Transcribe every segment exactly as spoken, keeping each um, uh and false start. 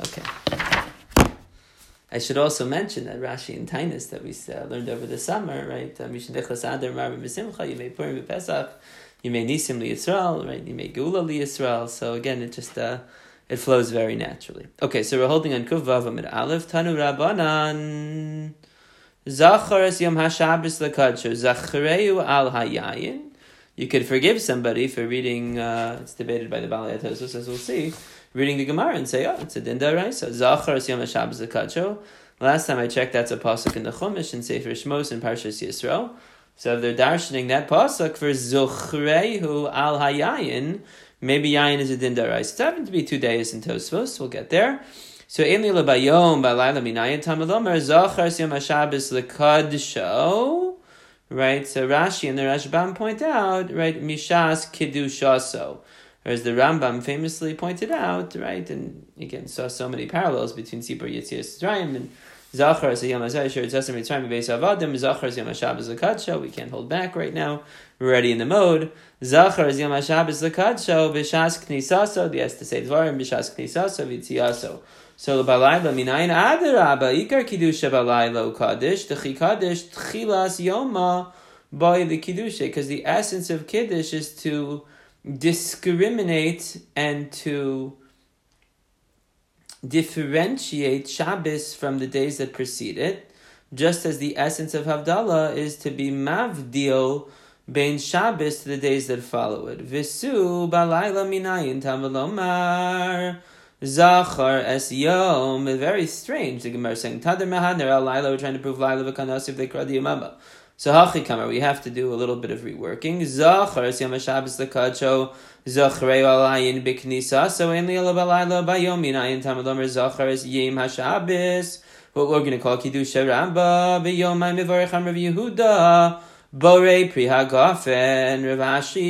Okay. I should also mention that Rashi and Tainus that we uh, learned over the summer, right? You may Purim Pesach, you may Nisim li Yisrael, right? You may Geula li Yisrael. So again, it just uh, it flows very naturally. Okay, so we're holding on Kuv Vav Amid Aleph Tanu Rabbanan Zachar es Yom HaShabbos Lekadsho Zachareu al Hayayin. You could forgive somebody for reading. Uh, it's debated by the Balei Tosos, as we'll see. Reading the Gemara and say, oh, it's a din d'oraisa. Zachar es Yom HaShabbos Lekadsho. Last time I checked, that's a pasuk in the Chumash in Sefer Shmos in Parshas Yisrael. So if they're darshaning that pasuk for Zochrehu al Hayayin, maybe Yayin is a din d'oraisa. It's happened to be two days in Tosfos. We'll get there. So Eni lebayom balayla minayin tamilomer Zachar es Yom HaShabbos Lekadsho. Right. So Rashi and the Rashbam point out, right, Mishas Kiddushaso. Whereas the Rambam famously pointed out, right, and again saw so many parallels between Sipur Yetzias Mitzrayim and Zachar as Yom HaShabbos Tzasem Mitzrayim Beis Avadim, Zachar as Yom HaShabbos Lekadsho. We can't hold back right now. We're already in the mode. Zachar as Yom HaShabbos Lekadsho B'Shas Knisaso. He has to say Dvarim B'Shas Knisaso V'Tziaso. So Balayla Minayin Adarabba Ikar Kiddusha Balayla Kaddish T'chi Kaddish T'chilas Yoma by the Kiddusha, because the essence of Kiddush is to discriminate and to differentiate Shabbos from the days that precede it, just as the essence of Havdalah is to be mavdil bein Shabbos to the days that follow it. Visu balayla minayin tamalomar zachar es yom. Very strange. The Gemara is saying Tadar Mahaner al Laila. We're trying to prove Laila v'kanasif dekra diyamama. So Hachikamar, we have to do a little bit of reworking. Zachar es Yom HaShabbos Lekadsho Zachrei alayin b'knisa. So Ein li alabalayla bayom minayin tamadomer Zachar es Yom HaShabbos. What we're going to call Kiddusha Rabba b'yom ha'mivarech am Rav Yehuda Borei Pri HaGafen Rav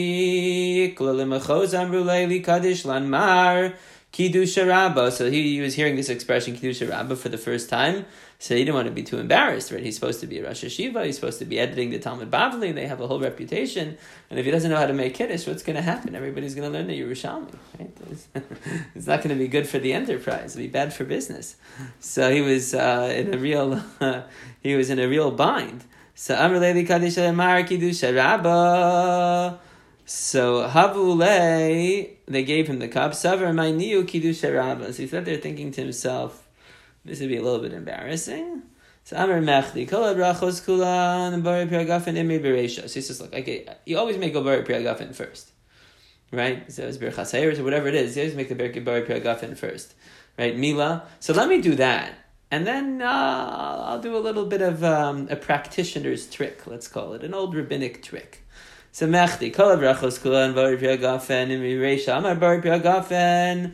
Ashi Klalim Achoz Amru Leili Kaddish Lanmar Kiddusha Rabba. So he, he was hearing this expression Kiddusha Rabba for the first time. So he didn't want to be too embarrassed, right? He's supposed to be a Rosh Hashiva. He's supposed to be editing the Talmud Bavli. They have a whole reputation. And if he doesn't know how to make Kiddush, what's going to happen? Everybody's going to learn the Yerushalmi, right? It's not going to be good for the enterprise. It'll be bad for business. So he was uh, in a real, uh, he was in a real bind. So Amr Leili Kaddish Mar Kiddusha Rabba. So Havule, they gave him the cup. Savar Ma'niu Kiddusha Rabba. So he sat there thinking to himself, this would be a little bit embarrassing. So Amar Mechli, Kol Brachos Kulan Bari Piragafen Imri Bereisha. So he says, look, okay, you always make a Bari Piragafen first, right? So it's Berachas Hayers or whatever it is. You always make the Bari Piragafen first, right? Mila. So let me do that, and then uh, I'll do a little bit of um, a practitioner's trick. Let's call it an old rabbinic trick. So Mechli, Kol Brachos Kulan Bari Piragafen Imri Bereisha. Amar Bari Piragafen.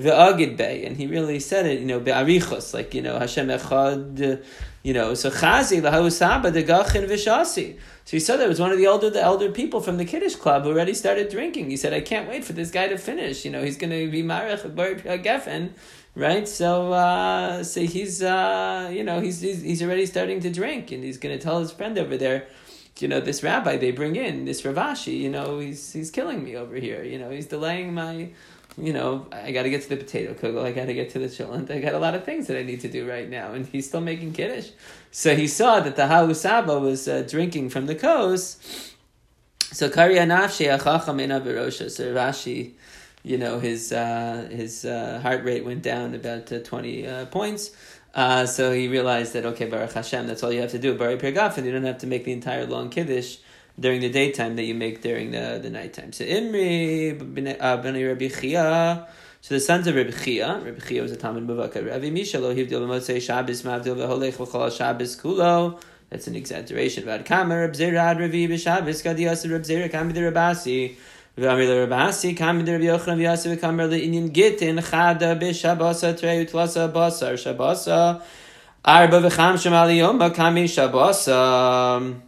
And he really said it, you know, be'arichos, like, you know, Hashem echad, you know, so chazi l'hau saba degachin v'shasi. So he said that it was one of the elder, the elder people from the Kiddush club who already started drinking. He said, I can't wait for this guy to finish. You know, he's going to be marech bar gefen, right? So, uh, so he's, uh, you know, he's, he's he's already starting to drink, and he's going to tell his friend over there, you know, this rabbi they bring in, this Rav Ashi, you know, he's he's killing me over here. You know, he's delaying my. You know, I got to get to the potato kugel. I got to get to the chillin. I got a lot of things that I need to do right now, and he's still making kiddush. So he saw that the Hausaba was uh, drinking from the kos. So Kari Anafshi Achacham Ena Berosha. So Rashi, you know, his uh, his uh, heart rate went down about uh, twenty uh, points. Uh, so he realized that okay, Baruch Hashem, that's all you have to do. Bari Pirgaf, and you don't have to make the entire long kiddush during the daytime that you make during the, the nighttime. So Imri, B'nai Rabbi Chia, so the sons of Rabbi Chia, Rabbi Chia was a Talmud Muvakar, Rabbi Misha lo hivdil b'motzei Shabbos mavdil v'holech v'chol Shabbos kulo. That's an exaggeration. V'ad kamer Reb Zera ad Ravi b'Shabbos kadiyas Reb Zera kamer de Rabasi, v'amir Rabasi kamer de Rabbi Yochanan v'yasi v'kamer le'inyan gitin chada b'Shabbos trei u'tlasa basar Shabbos arba v'cham shem aliyom kami Shabbos.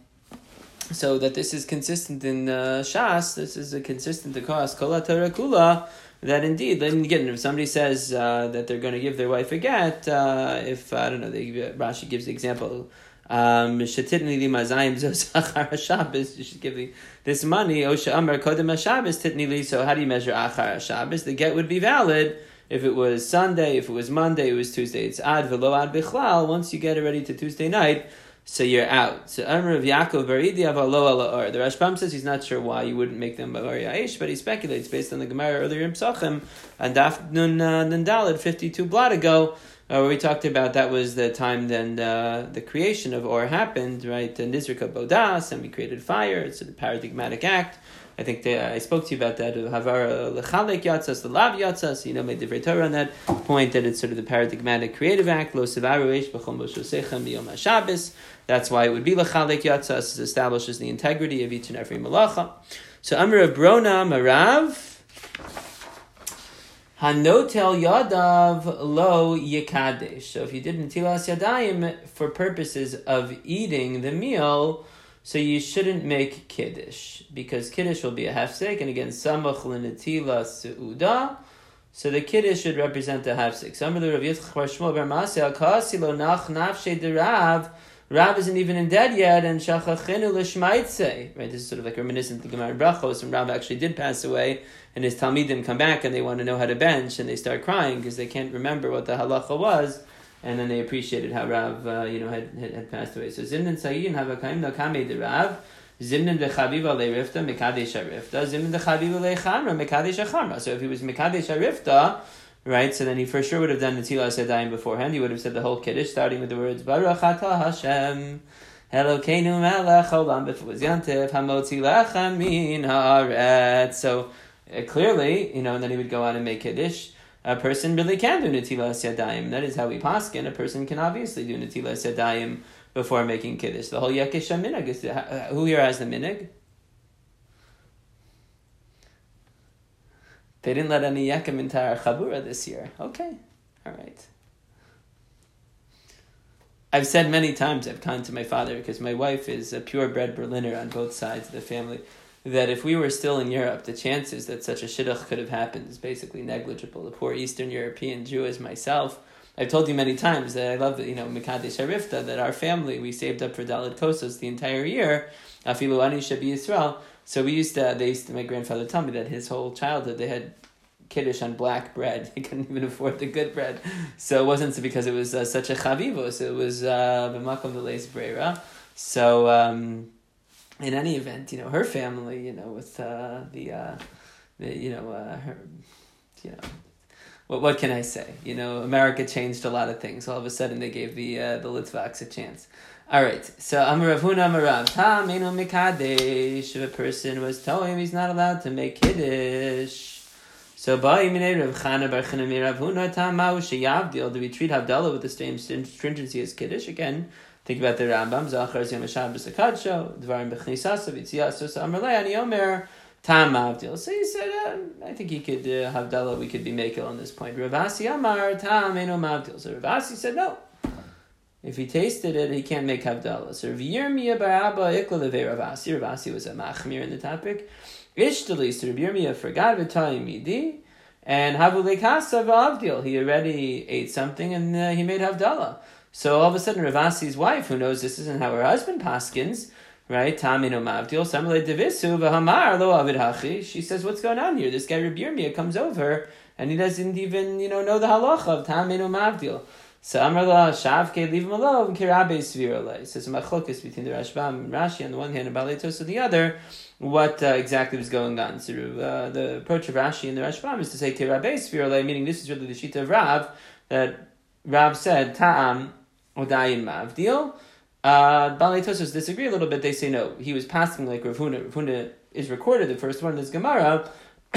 So that this is consistent in uh, Shas, this is a consistent across Kol HaTorah Kula, that indeed, again, if somebody says uh, that they're going to give their wife a get, uh, if, I don't know, they, Rashi gives the example, um, you should give the, this money, so how do you measure Achar HaShabbos? The get would be valid If it was Sunday, if it was Monday, it was Tuesday. It's ad velo ad bichlal. Once you get it ready to Tuesday night, so you're out. So Amr of Yaakov Baridi Avalo Ala. The Rashbam says he's not sure why you wouldn't make them Bavar Ya'ish, but he speculates based on the Gemara earlier in Psachim and Daf Nun uh, Nun Daled fifty-two blot ago, uh, where we talked about that was the time then uh, the creation of Or happened, right? The Nizrika Bodas, and we created fire. It's a paradigmatic act. I think the, I spoke to you about that. Havara lechalek yatzas, the lav yatzas. You know, made the Divrei Torah on that point that it's sort of the paradigmatic creative act. Lo sevaru eish b'chol moshosechem b'yom haShabbos. That's why it would be lechalek yatzas. It establishes the integrity of each and every malacha. So Amr of Brona Marav Hanotel Yadav Lo Yikadesh. So if you did Netilas Yadayim for purposes of eating the meal, so you shouldn't make Kiddush, because Kiddush will be a hefsek, and again, Samach L'Netila Seuda, so the Kiddush should represent a hefsek. Some of the Rav Yitzchak Bar Shmuel Bar Masya, Kasi Lo Nach Nafshe De Rav, Rav isn't even in dead yet, and Shachachenu L'Shmaitze, right, this is sort of like reminiscent of the Gemara Brachos, and Rav actually did pass away, and his Talmidim come back, and they want to know how to bench, and they start crying, because they can't remember what the halacha was, and then they appreciated how Rav, uh, you know, had, had had passed away. So Zimnan Sayin Havakaim Nakame de Rav, Zimnan de Chaviva le Rifta, Mekadesh Arifta, Zimnan de Chaviva le Chamra, Mekadesh Achamra. So if he was Mekadesh Arifta, right, so then he for sure would have done the Netilas Yadayim beforehand. He would have said the whole Kiddush, starting with the words Baruch Atah Hashem, Elokeinu Melech Olam. If it was Yantiv, Hamotzi Lechem Min Haaretz. So uh, clearly, you know, and then he would go on and make Kiddush. A person really can do Netilas Yadayim. That is how we paskin. A person can obviously do Netilas Yadayim before making Kiddush. The whole Yakish Minig is the, who here has the Minig? They didn't let any Yakim into our Chabura this year. Okay, all right. I've said many times, I've gone to my father, because my wife is a purebred Berliner on both sides of the family, that if we were still in Europe, the chances that such a shidduch could have happened is basically negligible. The poor Eastern European Jew as myself, I've told you many times that I love, you know, Mekadesh Arifta, that our family, we saved up for Dalit Kosos the entire year, Afilu Ani Shabi Yisrael. So we used to, they used to, my grandfather told me that his whole childhood, they had Kiddush on black bread. They couldn't even afford the good bread. So it wasn't because it was uh, such a chavivos, it was b'makom v'leis breira. So, um... in any event, you know, her family, you know, with uh, the, uh, the, you know, uh, her, you know, what what can I say? You know, America changed a lot of things. All of a sudden, they gave the uh, the Litvaks a chance. All right, so Amar Rav Huna Amar Rav Ta Meinu Mikadesh. If a person was telling him he's not allowed to make Kiddush, so Ba'i Minei Rav Chana Bar Chana Mi Rav Huna Ta Ma'u Sheyavdil. Do we treat Havdalah with the same stringency as Kiddush? Again, think about the Rambam. Zachar Yom HaShabbos HaKadsho Dvarim B'Chnisaso V'Tziyaso. So Amar Lei Ani Omer Tam Avdil. So he said, uh, I think he could uh, Havdalah. We could be Mekel on this point. Rav Asi Amar Tam Eno Mavdil. So Rav Asi said no. If he tasted it, he can't make Havdalah. So Rav Yirmiyah Bar Abba Ikla Levei Rav Asi. Rav Asi was a machmir in the topic. Ishtali. So Rav Yirmiyah forgot V'Tayim Midi. And Havulei Kasa V'Avdil. He already ate something and uh, he made Havdalah. So all of a sudden, Rav Asi's wife, who knows this isn't how her husband paskins, right? Tamino Mavdil, Samalei Devisu, V'Hamar Lo Avid Hachi. She says, "What's going on here? This guy Rabbi Yirmiyah comes over and he doesn't even, you know, know the halacha of Tamino Mavdil." So Amar La Shavke, leave him alone. Kirabe Svirolei. So it's a machlokes between the Rashbam and Rashi on the one hand and Balei Tos on the other. What uh, exactly was going on? So uh, the approach of Rashi and the Rashbam is to say Kirabe Svirolei, meaning this is really the shita of Rav, that Rav said Ta'am Odayin Mavdil. Uh, Balei Tosos disagree a little bit. They say no, he was passing like Rav Huna. Rav Huna is recorded, the first one in this Gemara.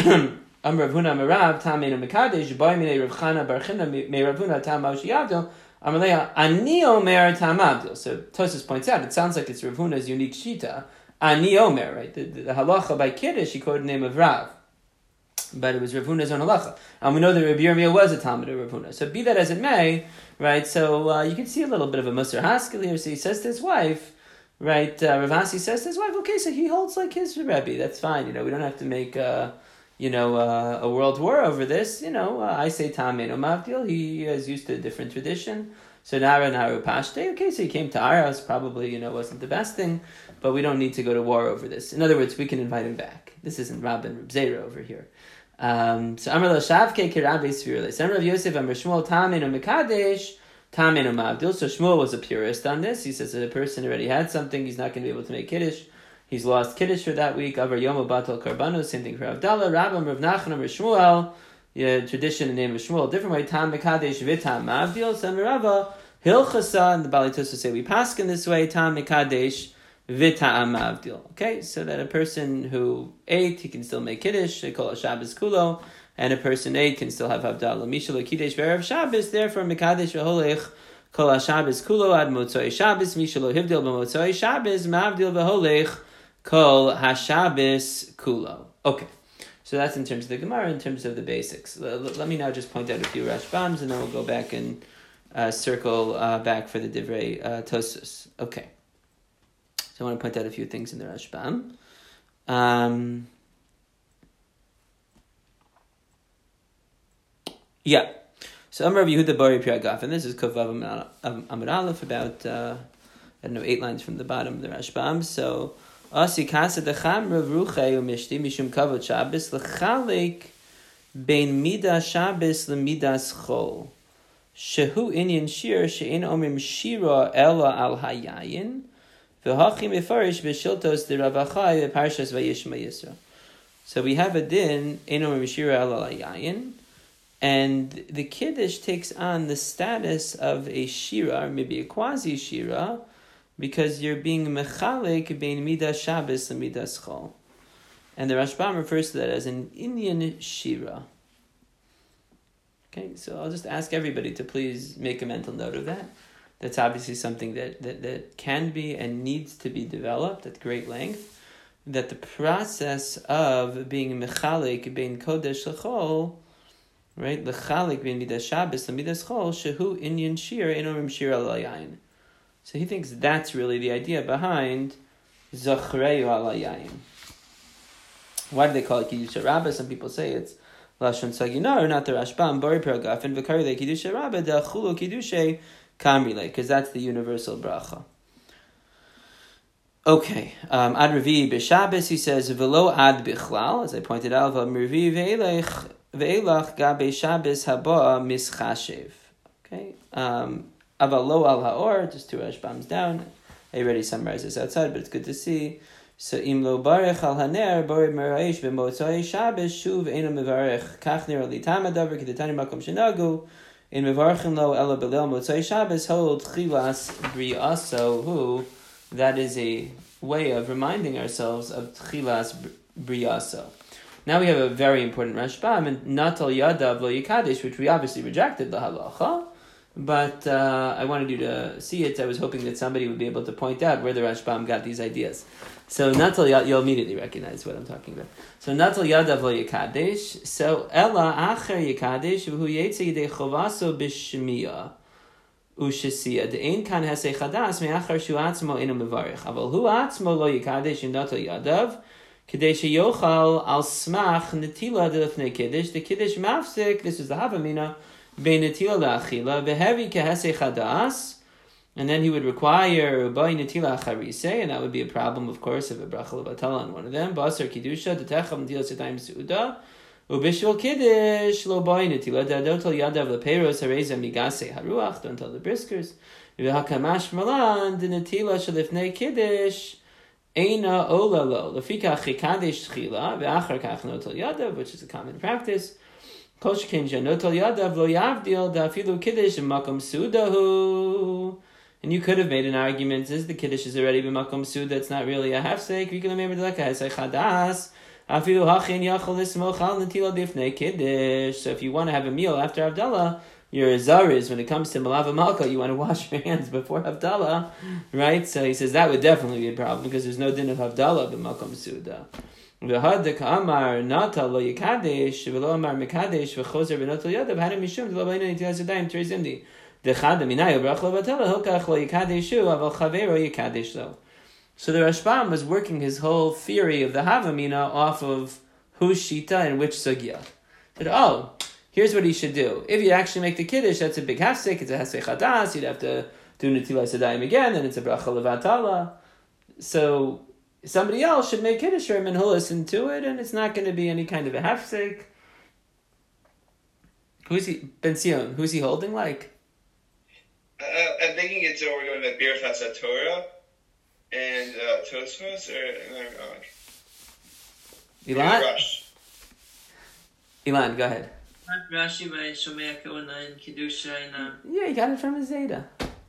Am Rav Huna Merav Tameinu Mekadesh Boy Minei Rav Chana Bar Chana Me Rav Huna Tam Maushi Avdil Amalei Ani Omer Tam Avdil. So Tosos points out it sounds like it's Rav Huna's unique shita. Ani Omer, right? The, the, the halacha by Kiddush, he quoted the name of Rav, but it was Rav Huna's own halacha. And we know that Rabbi Yirmiyah was a Talmud of Rav Huna. So be that as it may, right? So uh, you can see a little bit of a Musar Haskell here. So he says to his wife, right? Uh, Rav Asi says to his wife, okay, so he holds like his Rebbe. That's fine. You know, we don't have to make, uh, you know, uh, a world war over this. You know, uh, I say Tameno Mavdil. He is used to a different tradition. So Nara Naru Pashte. Okay, so he came to our house. Probably, you know, wasn't the best thing, but we don't need to go to war over this. In other words, we can invite him back. This isn't Rabban Reb Zera over here. Um, so Amar Lo Shavke Kirabe Svirle. So Amar Rav Yosef Amar Shmuel Tamenu Mekadesh Tamenu Mavdil. So Shmuel was a purist on this. He says that a person already had something, he's not going to be able to make Kiddush. He's lost Kiddush for that week. Avar Yomo Batal Karbanu. Same thing for Avdallah. Rabbam Rav Nachman Amar Shmuel. Yeah, tradition and name of Shmuel. Different way. Tam Mekadesh Vitam Mavdil. So Amar Rava Hilchasa. And the Bali Tosfos say we pass in this way. Tam Mekadesh Vitam Mavdil. Okay, so that a person who ate, he can still make Kiddush. They call it Shabbos Kulo. And a person ate can still have Havdalah. Mishal Kiddush Ve'erev Shabbos. Therefore, Mekadesh V'holech Kol Shabbos Kulo Ad Motzoi Shabbos. Mishal Hivdil B'Motzoi Shabbos. Mavdil V'holech Kol HaShabbos Kulo. Okay, so that's in terms of the Gemara, in terms of the basics. Let, let me now just point out a few Rashbams, and then we'll go back and uh, circle uh, back for the Divrei uh, Tosfos. Okay. So I want to point out a few things in the Rashbam. Um, yeah. So Amar Rav Yehuda Bari Piragaf, and this is Kovav Amud Aleph, about, uh, I don't know, eight lines from the bottom of the Rashbam. So, Asi Kasa Decham Rav Ruchei Umishti Mishum Kavod Shabbos L'chalek Bein Midas Shabbos L'Midas Chol Shehu Inyan Shir She'in Omrim Shira Ela Al Hayayin V'Hachim Ifarish B'Shiltos De Ravachai V'Parshas Vayishma Yisra. So we have a din Ein Omrim Shira Ela Al Hayayin, and the Kiddush takes on the status of a Shira, or maybe a quasi Shira, because you're being mechalek bein midas Shabbos and midas Chol. And the Rashbam refers to that as an Inyan Shira. Okay, so I'll just ask everybody to please make a mental note of that. That's obviously something that, that, that can be and needs to be developed at great length. That the process of being mechalek bein kodesh l'chol, right, l'chalek bein midas Shabbos and midas Chol, shehu Inyan Shir enomim Shir al yayin. So he thinks that's really the idea behind Zachreu al Yayin. Why do they call it Kiddush Rabbah? Some people say it's Lashon Saginar, not the Rashbam, Bari Paragaf, and V'kari le Kiddush Rabbah, da Chulu Kiddush Kamrile, because that's the universal bracha. Okay, um, Ad Revi B'Shabbos, he says, V'lo Ad Bichlal, as I pointed out, V'Revi Ve'elech Ve'elach Gabe Shabbos Haba Mischashev. Okay, um, Avalo al haor, just two Rashbams down. I already summarized this outside, but it's good to see. So imlo barech al haner bori meraish b'motzai Shabbos shuv eno mevarech kach nir li tamadaver k'detani makom shenagu in mevarchim lo ela belel motzai Shabbos hold chilas briaso, who that is a way of reminding ourselves of chilas briaso. Now we have a very important Rashbam and natal yadav lo yikadesh, which we obviously rejected the halacha. But uh, I wanted you to see it. I was hoping that somebody would be able to point out where the Rashbam got these ideas. So Natal Yad, you'll immediately recognize what I'm talking about. So Natal Yadav lo Yikadesh. So Ella Acher Yikadesh v'hu yetze yidei chovaso b'shmiya u'shesiya. De'ein kan hesei chadas me'achar shu atzmo enu mevarich. Aval hu atzmo lo Yikadesh in Natal Yadav k'dei sheyochal al smach netila delefnei kiddush. The kiddush mafsik, this is the Havamina, Beinatila la'achila behevi kehesei chadas, and then he would require by netila charise, and that would be a problem, of course, of a bracha levatala on one of them. Basar kiddusha detecham netila setayim seuda ubishul kiddush lo by netila dadotal yadav leperos hareza migase haruach. Don't tell the briskers. V'hakamash malan the netila shalifnei kiddush eina olalo lefikach chikadesh tchila ve'achar kach notal yadav, which is a common practice. And you could have made an argument, since the kiddush is already b'makom suda, it's not really a half-sake. You could have made it like a hesay chadas. So if you want to have a meal after Havdalah, your zariz, when it comes to malava malka, you want to wash your hands before Havdalah, right? So he says that would definitely be a problem, because there's no din of Havdalah b'makom suda. V'hadek amar nata lo yikadesh v'lo amar mekadesh v'chozer v'notal yadav hadam mishum d'lo b'ino nitilas yadayim teres imdi dechad aminayu brach lo batela hilkach lo yikadeshu aval chavero yikadesh lo. So the Rashbam was working his whole theory of the Havamina off of whose shita and which sugya. Said, oh, here's what he should do. If you actually make the kiddush, that's a big hafsek, it's a hafsek chadas, you'd have to do nitilas yadayim again, and it's a bracha levatala. So somebody else should make Kiddush and he'll listen to it, and it's not going to be any kind of a hefsek. Who's he? Ben Sion. Who's he holding like? Uh, I'm thinking it's uh, we're going to Birchas Torah and uh, Tosfos or uh, Ilan. Rush. Ilan, go ahead. Rashi by Shomei Kawana and Kedusha and Yeah, he got it from his Zeta.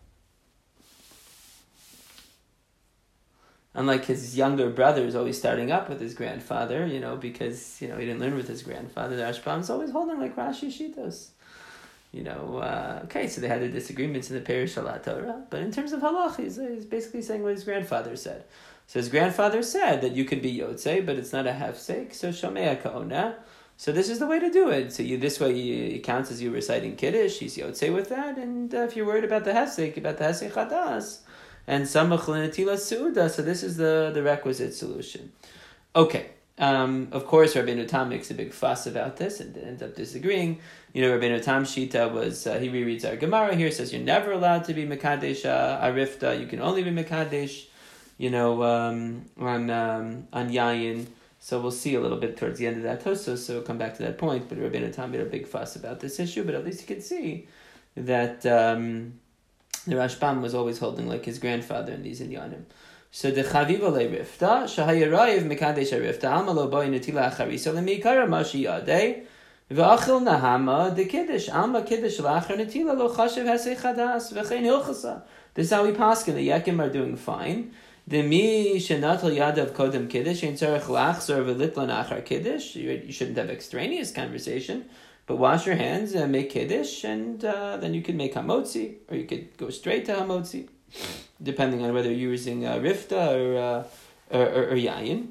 Unlike his younger brother is always starting up with his grandfather, you know, because, you know, he didn't learn with his grandfather. The Rashbam's always holding like Rashi Shitos. You know, uh, okay, so they had their disagreements in the Perish Halat Torah, but in terms of halach, he's, he's basically saying what his grandfather said. So his grandfather said that you could be Yotzei, but it's not a hefsek, so Shomei Ka'ona. So this is the way to do it. So you this way you, it counts as you reciting Kiddush, he's Yotzei with that, and uh, if you're worried about the hefsek, about the hefsek chadas, and samach l'netila seuda, so this is the, the requisite solution. Okay. Um, of course, Rabbeinu Tam makes a big fuss about this and ends up disagreeing. You know, Rabbeinu Tam Shita was, uh, he rereads our Gemara here, says you're never allowed to be Mekadesh uh, Arifta, you can only be Mekadesh, you know, um, on um, on Yayin. So we'll see a little bit towards the end of that Tosos, so we'll come back to that point. But Rabbeinu Tam made a big fuss about this issue, but at least you can see that um, the Rashbam was always holding like his grandfather in these Inyanim. So the Chaviva le Rifta, Shahayarayev Mekadesh Rifta, Amalo Boy Natila Acharisa, Lemikara Mashi Yade, Vachil Nahama, the Kiddush, Alma Kiddush Lachar Natila, Lo Chashev Hase Chadas, Vechain Hilchasa. This is how we paskin. The Yakim are doing fine. The Mi Shenatal Yadav Kodem Kiddush, Ein Tzarech Lachzor Velitlan Achar Kiddush. You shouldn't have extraneous conversation, but wash your hands and make Kiddush, and uh, then you can make Hamotzi, or you could go straight to Hamotzi, depending on whether you're using uh, Rifta or, uh, or, or, or Yayin.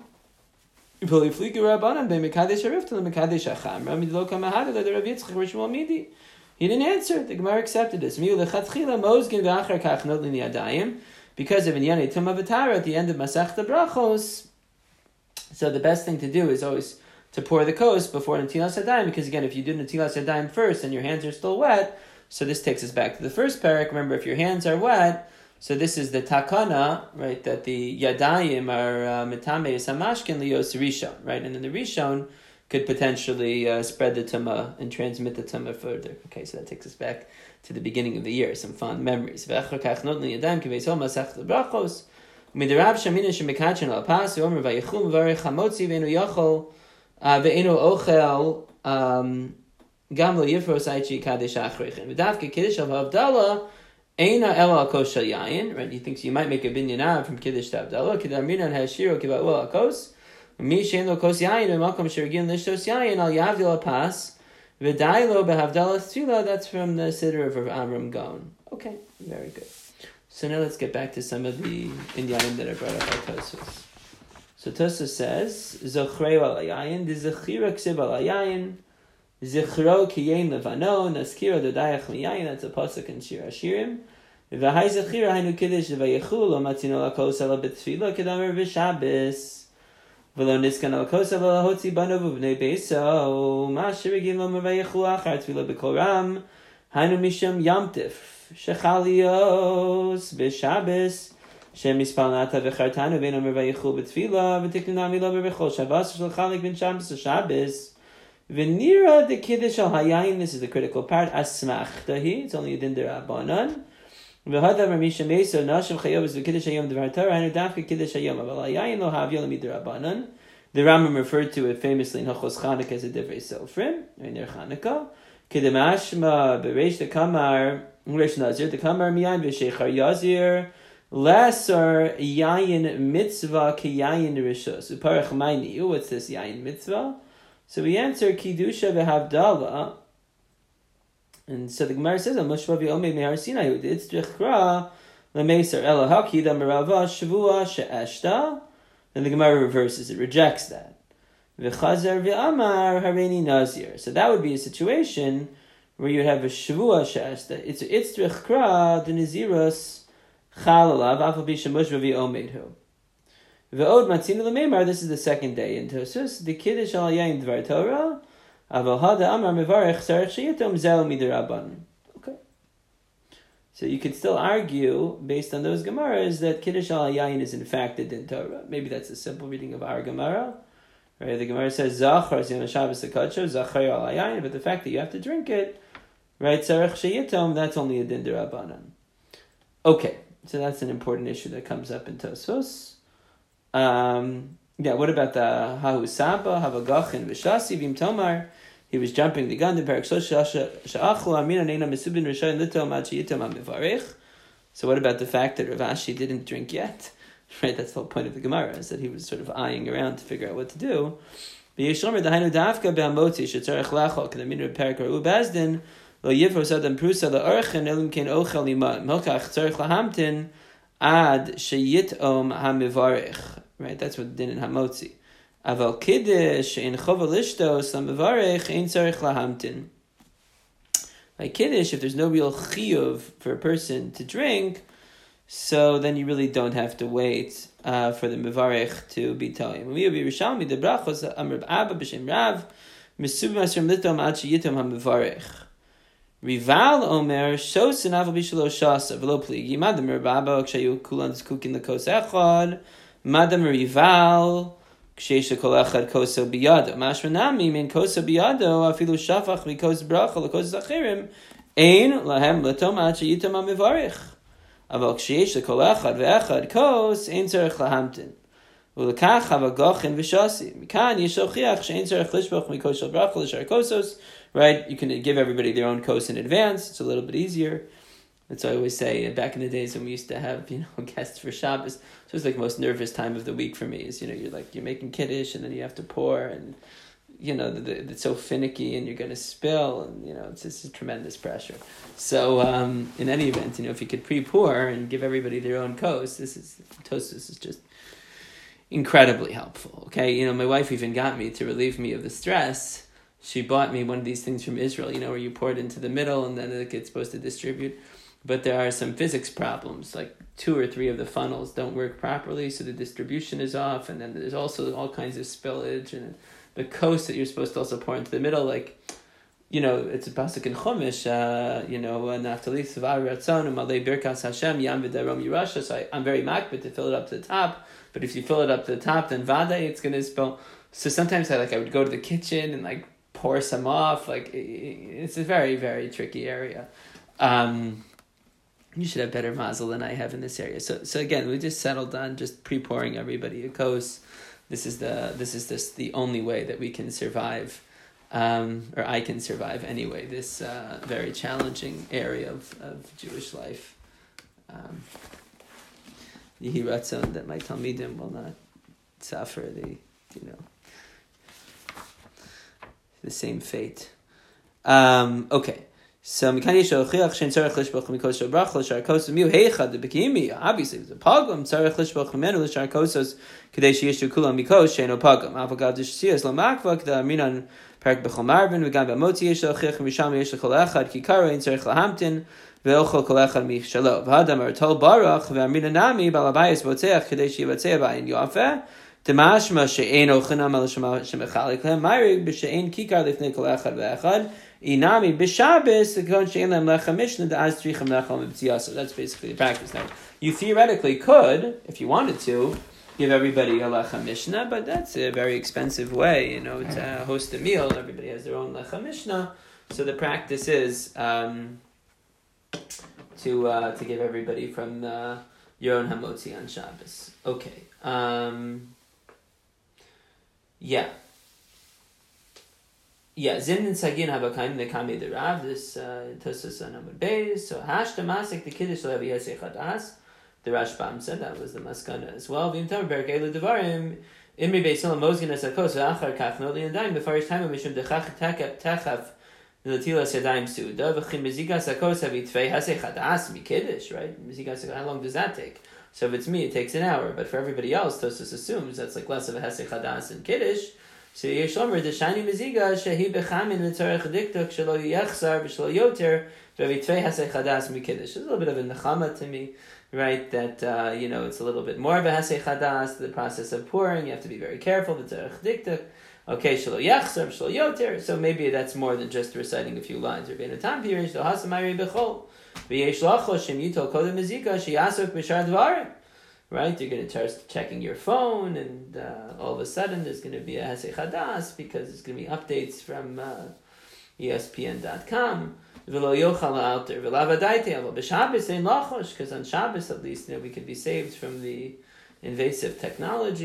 He didn't answer. The Gemara accepted this. Because of Inyane Tumah V'Tara at the end of Masechta Brachos. So the best thing to do is always to pour the kos before Netilas Yadayim, because again, if you do Netilas Yadayim first and your hands are still wet, so this takes us back to the first parak. Remember, if your hands are wet, so this is the takana, right, that the yadayim are mitame samashkin liyos rishon, right, and then the rishon could potentially uh, spread the tumah and transmit the tumah further. Okay, so that takes us back to the beginning of the year, some fond memories. Midrab shamina shemikachin al pas yomer vayichum varich hamotzi ve'enu yachol ve'enu ochel gam lo yifros aichi kadesh achreichin v'davke kiddush of Havdalah Eina ela akos shel yayin, right? He thinks you might make a binyan from kiddush to Havdalah. Kedar minan hashiro kiva'ul akos. Mi shein lo kos yayin v'makom shergin lishtos yayin al yavdil pas v'dailo behavdalah tefila. That's from the Siddur of Amram Gaon. Okay, very good. So now let's get back to some of the inyanim that are brought up by Tosfos. So Tosfos says zochrei al yayin the zechira ksiv al yayin. Zichro kiyein levano naskira dodayach miyayin. That's a pasuk in Shir Hashirim. V'hai zechira hainu kiddush v'yechul lo matzino lakos ala b'tfila kedamer v'shabes v'lo niskan lakos ala lahotzi bano v'bnei beiso ma'asherigim lo v'yechul achar tfila b'koram hainu misham yamtif shechalios b'shabes shem mispalnata v'chartanu v'enomer v'yechul b'tfila v'tiknami lo v'bechol shabas v'chalik bin shabes v'shabes V'nira the kiddush al hayayin. This is the critical part. Asmachtahi. It's only a din derabanan. V'hadav ramisha meso nashem chayovus v'kiddush hayom devar Torah. Hanu dafka kiddush hayom. Aval hayayin lo havyo lemi derabanan. The Rambam referred to it famously in Hachos Chanukah as a divrei sofrim in their Chanukah. Kedemashma bereish the kamar reish nazir the kamar miyayin v'sheichar yazir lesser yayin mitzvah ki yayin rishos uparach mayniu. What's this yayin mitzvah? So we answer Kiddusha v'Havdalah, and so the Gemara says, "Amushva v'Omei Mehar Sinai It's Drichra leMeiser Ela Haki Damarava Shavua She'eshta." Then the Gemara reverses; it rejects that. V'Chazer v'Amar Hareini Nazir. So that would be a situation where you have a Shavua She'eshta. It's it's Drichra the Naziros Chalalav Afal B'Shamushva v'Omei Hu. Ve'od matzinu l'meimar. This is the second day in Tosfos. The kiddush al yayin dvar Torah. Aval hada amar mevarech sarich sheyitom zel midirabanan. Okay. So you could still argue based on those gemaras that kiddush al yayin is in fact a din Torah. Maybe that's a simple reading of our Gemara, Right? The Gemara says Zachar Ziyam Shabbos Akacho Zachar Al Ayayin, but the fact that you have to drink it, right? Tzarech Sheyitom, that's only a din derabanan. Okay, so that's an important issue that comes up in Tosfos. Um, yeah, what about the Hahu Saba Havagachin V'Shasi Vim Tomar? He was jumping the gun. The Perak Sha'achlu Amina Neina Mesubin Rishayin Litom Ad Sheyitom HaMevarech. So what about the fact that Rav Ashi didn't drink yet? Right, that's the whole point of the Gemara, is that he was sort of eyeing around to figure out what to do. But Yeshlomer Dahainu Dafka Be'amotzi Shetzarech Lachol Kedaminu Perak Rahu Bezdin Lo Yivros Adam Prusa LaOrchen Elim Kein Ochel Nima Milkach Tzarech Lahamtin Ad Sheyitom HaMevarech. Right, that's what din in Hamotzi. Aval Kiddush in Chova Lishtos LaMevarech Ein Tzarech Lahamtin. Like Kiddush, if there's no real chiyuv for a person to drink, so then you really don't have to wait uh, for the mevarech to be toim. We will be Rishalmi the brachos Amr Abba b'shem Rav Mesub Masrim Litom Ad Sheyitom HaMevarech. Rival Omer Shos and Aval Bishlo Shasa V'lo Pligi Madam Rabba Kshayu Kulan Zkukin the Kos Echad Madam Rival Ksheisha Kol Echad Koso Biyado Mashmanami Min Koso Biyado Afilu Shafach Mikos Bracha Lekos Zachirim Ein Lahem Litom Ad Sheyitom HaMevarech. Aval ksheyesh lekol echad ve'echad kos ein tzarech lahamtin. Ulekach havagachin v'shasi. Mikan yishochiach she'ein tzarech lishboch mikos shel bracha l'shar kosos. Right, you can give everybody their own kos in advance. It's a little bit easier. That's what I always say. Back in the days when we used to have, you know, guests for Shabbos, so it was like the most nervous time of the week for me. Is, you know, you're like you're making kiddush and then you have to pour, and you know the, the, it's so finicky and you're going to spill, and you know it's just a tremendous pressure. So um, in any event, you know, if you could pre-pour and give everybody their own kos, this is Tosfos is just incredibly helpful. Okay, you know, my wife even got me to relieve me of the stress. She bought me one of these things from Israel, you know, where you pour it into the middle and then it gets supposed to distribute. But there are some physics problems, like two or three of the funnels don't work properly, so the distribution is off, and then there's also all kinds of spillage, and the kos that you're supposed to also pour into the middle, like, you know, it's a pasuk in Chumash, uh, you know, Naftali Savar Ratzon, Malay Birkas Hashem, Yam V'Darom Yerusha, so I, I'm very makbid to fill it up to the top, but if you fill it up to the top, then Vada, it's going to spill. So sometimes I like I would go to the kitchen and like pour some off, like, it's a very, very tricky area. Um... You should have better mazel than I have in this area. So, so again, we just settled on just pre-pouring everybody a kos. This is the this is this the only way that we can survive, um, or I can survive anyway. This uh, very challenging area of, of Jewish life. Um, Yehi Ratzon that my talmidim will not suffer the you know the same fate. Um, okay. So Mikani Shochiach Shen Tzarech Lishboch Mikos Shabrach Lishar Kosos Miu Heichad the Bekimi. Obviously, it was a pogrom. Tzarech Lishboch Mimenu Lishar Kosos Kadesh Yishu Kulam Mikos Sheno pogrom. Avogad Shiyas Lamakva Kada Minan Perak Bechol Marvin V'Gam B'Motzi Yesh Shochiach Misham Yesh Lechol Echad Kikaro Ein Tzarech Lahamtin V'Ochol Kol Echad Michshalo V'Adam Artol Baruch V'Amina Nami Balabayis Votzeach Kadesh Yivatzeh Ba'in Yofeh Demashma She'ein Ochinam El Shemechalik Lem Ma'arig B'She'ein Kikar Lifnei Kol Echad V'Echad Inami b'Shabbos the kon she'en lem lecha mishnah the az tzricham lechol mibtziyasa. That's basically the practice. Now, you theoretically could, if you wanted to, give everybody a lecha mishnah, but that's a very expensive way, you know, to host a meal. Everybody has their own lecha mishnah, so the practice is um, to uh, to give everybody from uh, your own hamotzi on Shabbos. Okay. Um, yeah. Yeah, Zin and Sagin have a kind of Kami the Rav, this Tosfos on number Beis. So Hash the Masik the Kiddush Levi Yasei Chadas. The Rashbam said that was the Maskana as well. Vim Tam Berkei Ledevarim Imri Beisil Mosgin as a Kos Achar Kach Noli and Daim the first time Mishum Dechach Takap Techaf Nilatilas Yadayim Suda V'chim Mezigas Akos Havi Tvei Hasei Chadas Mi Kiddush, right? Mezigas, how long does that take? So if it's me, it takes an hour, but for everybody else, Tosfos assumes that's like less of a Hasei Chadas and Kiddush. So Yeshomer the shani meziga shehi bechamin mitzarech diktuk shelo yechzar b'shelo yoter v'vitvei hasei chadas mikiddush. It's a little bit of a nechama to me, right? That uh, you know it's a little bit more of a hasei chadas. The process of pouring, you have to be very careful. Mitzarech diktuk. Okay, shelo yechzar b'shelo yoter. So maybe that's more than just reciting a few lines. Or bein a time period shelo hasamayri bechol v'yesh lacho shem yitol kodem meziga sheyasok b'shar dvarim. right? You're going to start checking your phone, and uh, all of a sudden there's going to be a Hesei Chadas because there's going to be updates from uh, E S P N dot com. Because on Shabbos at least, you know, we can be saved from the invasive technology.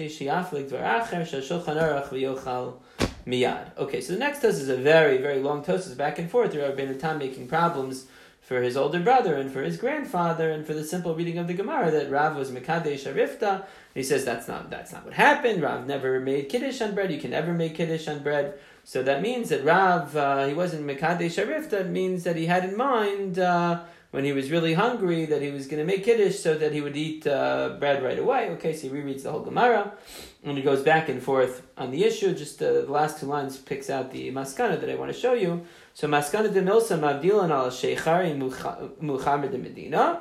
Okay, so the next toast is a very, very long toast, back and forth. Rabbeinu Tam making problems for his older brother and for his grandfather, and for the simple reading of the Gemara that Rav was Mekadesh Arifta. He says that's not that's not what happened. Rav never made Kiddush on bread. You can never make Kiddush on bread. So that means that Rav, uh, he wasn't Mekadesh Arifta. It means that he had in mind, uh, when he was really hungry, that he was going to make Kiddush so that he would eat uh, bread right away. Okay, so he rereads the whole Gemara, and he goes back and forth on the issue. Just uh, the last two lines picks out the maskana that I want to show you. So maskana de milsa mavdilan al sheichar in muchamer de medina.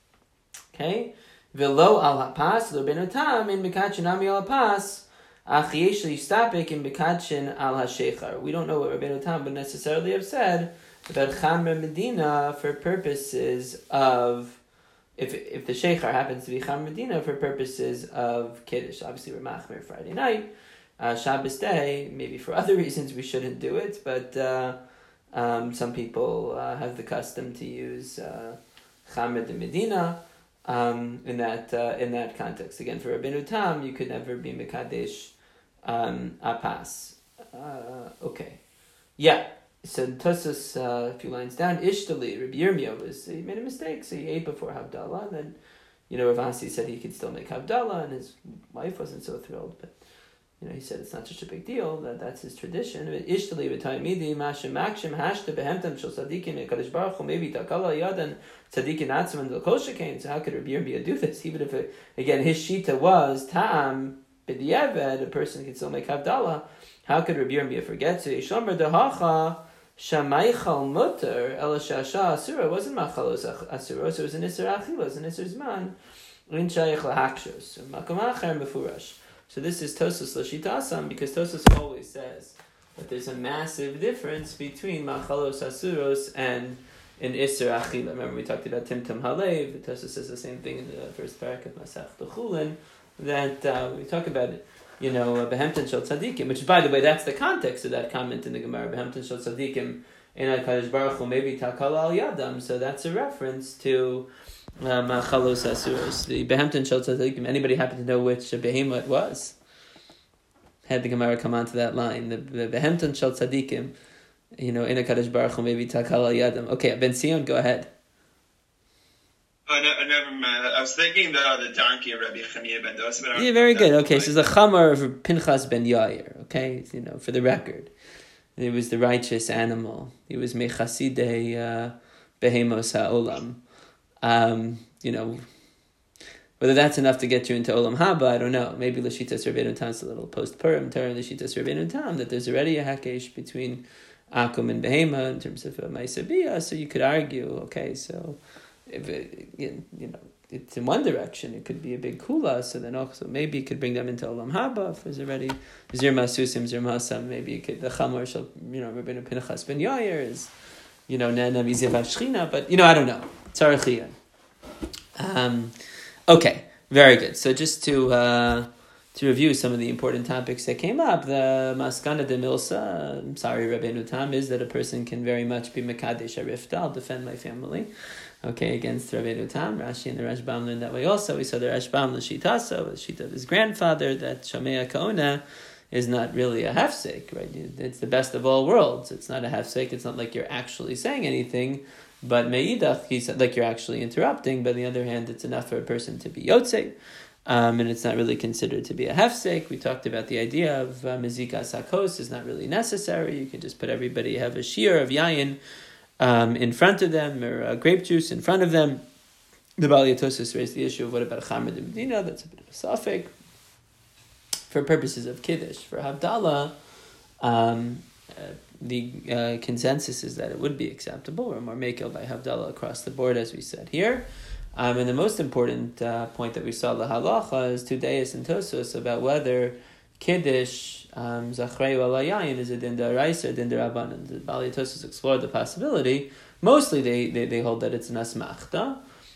Okay, velo al hapas lo benotam in mikachin ami al hapas ach yesh listapik in mikachin al hasheichar. We don't know what Rabbeinu Tam would necessarily have said about chamer medina for purposes of if if the sheichar happens to be chamer medina for purposes of kiddush. Obviously, we're machmer Friday night, uh, Shabbos day. Maybe for other reasons we shouldn't do it, but. Uh, Um, some people uh, have the custom to use uh, Chamed de Medina um, in that uh, in that context. Again, for Rabbeinu Tam, you could never be Mekadesh um, Apas. Uh, okay, yeah. So Tosas, uh, a few lines down, Ishtali, Rabbi Yirmiyah was he made a mistake, so he ate before Havdalah. And then, you know, Rav Asi said he could still make Havdalah, and his wife wasn't so thrilled, but. You know, he said it's not such a big deal, that that's his tradition. Ishtali v'taimidi mashim makshim hashta behemtem shel tzadikim ekadosh baruch hu maybe takala yadan tzadikim atzim and l'kol shekain. So how could Rabbi Yirmiyah do this? Even if, it, again, his shita was ta'am b'diavad, a person can still make havdalah. How could Rabbi Yirmiyah forget? So Yishomer dehacha shamaychal muter ela shasha asura. It wasn't machalos asura, so it was an iser achilos, an iser zman. In shayich lahakshos. Makom acher mefurash. So this is Tosas Lashitasam, because Tosas always says that there's a massive difference between Machalos Asuros and an Isser Achila. Remember we talked about Timtum Halev, Tosas says the same thing in the first parak of Masach D'Chulin, that uh, we talk about, you know, Behemten Shel Tzadikim, which by the way, that's the context of that comment in the Gemara, Behemten Shel Tzadikim, in HaKadosh Baruch Hu, maybe Takal Al Yadam, so that's a reference to Machalos um, Asuros. The Behemten Shel Tzadikim, anybody happen to know which behemoth it was? Had the Gemara come onto that line. The, the Behemten Shel Tzadikim, you know, in HaKadosh Baruch Hu, maybe Takal Al Yadam. Okay, Ben Sion, go ahead. Oh, no, never mind. I was thinking the, the donkey of Rabbi Chanina ben Dosa. But yeah, very good. Okay, so it's the Chamar of Pinchas ben Yair. Okay, you know, for the record. It was the righteous animal. He was Mechasidei uh, Behemos HaOlam. Um, you know, whether that's enough to get you into Olam Haba, I don't know. Maybe Lashitas Rabbeinu Tam is a little post-Purim, Torah Lashitas Rabbeinu Tam, that there's already a hakesh between Akum and Behema in terms of uh, Maisabiyah, so you could argue, okay, so if it, you know, it's in one direction, it could be a big kula, so then also maybe you could bring them into Olam Haba, if there's already Zirma Susim, Zirma Hasam, maybe you could, the Chamor Shel, you know, Rabbeinu Pinchas ben Yair is, you know, Nana Miziv HaShechina, but, you know, I don't know. Tzarech Um Okay, very good. So just to uh, to review some of the important topics that came up, the Maskana de Milsa, I'm sorry, Rabbeinu Tam, is that a person can very much be Mekadesh Arifta. I'll defend my family, okay, against Rabbeinu Tam. Rashi and the Rashbam learned that way also. We saw the Rashbam L'shitasa, the Shita of his grandfather, that Shamei Kaona is not really a hefsek, right? It's the best of all worlds. It's not a hefsek. It's not like you're actually saying anything. But me'idach, he said, like you're actually interrupting. But on the other hand, it's enough for a person to be yotzei, um, and it's not really considered to be a hefsek. We talked about the idea of uh, mezika sakos is not really necessary. You can just put everybody, have a shear of yayin um, in front of them, or uh, grape juice in front of them. The Bali Yatosis raised the issue of what about Chamer de Medina? That's a bit of a suffix. For purposes of Kiddush, for Havdalah, um, uh, the uh, consensus is that it would be acceptable, or more makel by Havdalah across the board, as we said here. Um, and the most important uh, point that we saw, the halacha, is to Deis and Tosos about whether Kiddush, um, Zachrei Walayayin, is a din daraisa or din darabanan. The Bali Tosos explored the possibility. Mostly they, they, they hold that it's an asmachta.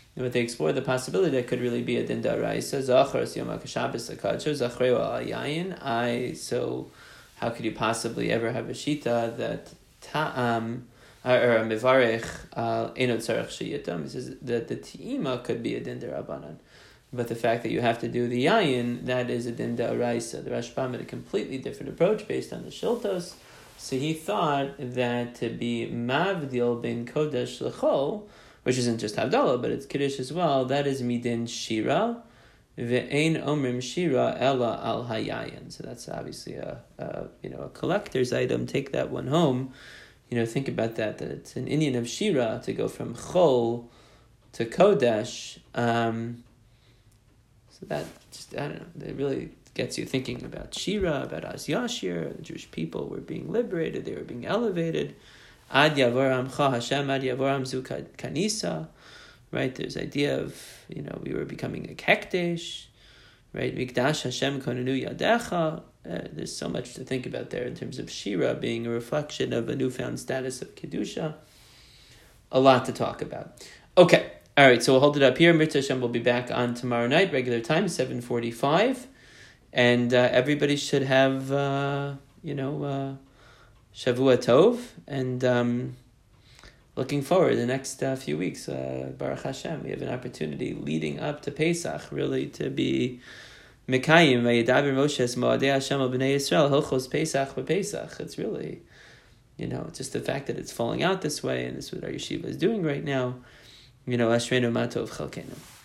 but they explore the possibility that could really be a din daraisa. Zachar Yom HaShabbos Akadsho Zachreu Al Yayin. I so how could you possibly ever have a shita that ta'am or a mivarech eno tzarech sheyitam? He says that the ti'ima could be a din derabanan, but the fact that you have to do the yayin, that is a din daraisa. The Rashbam had a completely different approach based on the shiltos. So he thought that to be mavdil ben kodesh lechol, which isn't just Havdalah, but it's Kiddush as well, that is midin shira, ve'ein omrim shira ella al hayayin. So that's obviously a, a you know a collector's item. Take that one home. You know, think about that. That it's an Indian of shira to go from chol to kodesh. Um, so that just I don't know. It really gets you thinking about shira, about Az Yashir. The Jewish people were being liberated. They were being elevated. Ad Yavoram Cha Hashem, Ad Yavoram Zu Kanisa, right? There's idea of, you know, we were becoming a Kekdesh, right? Mikdash Hashem Konenu Yadecha. Uh, there's so much to think about there in terms of Shira being a reflection of a newfound status of Kedusha. A lot to talk about. Okay, all right, so we'll hold it up here. Mirta Hashem will be back on tomorrow night, regular time, seven forty-five. And uh, everybody should have, uh, you know, uh, Shavua Tov, and um, looking forward the next uh, few weeks. Uh, Baruch Hashem, we have an opportunity leading up to Pesach, really to be Mekayim Vayedaber Moshe Moadei Hashem Al Bnei Yisrael Hilchos Pesach BePesach. It's really, you know, just the fact that it's falling out this way, and this is what our yeshiva is doing right now. You know, Ashreinu Matov Chalkenu.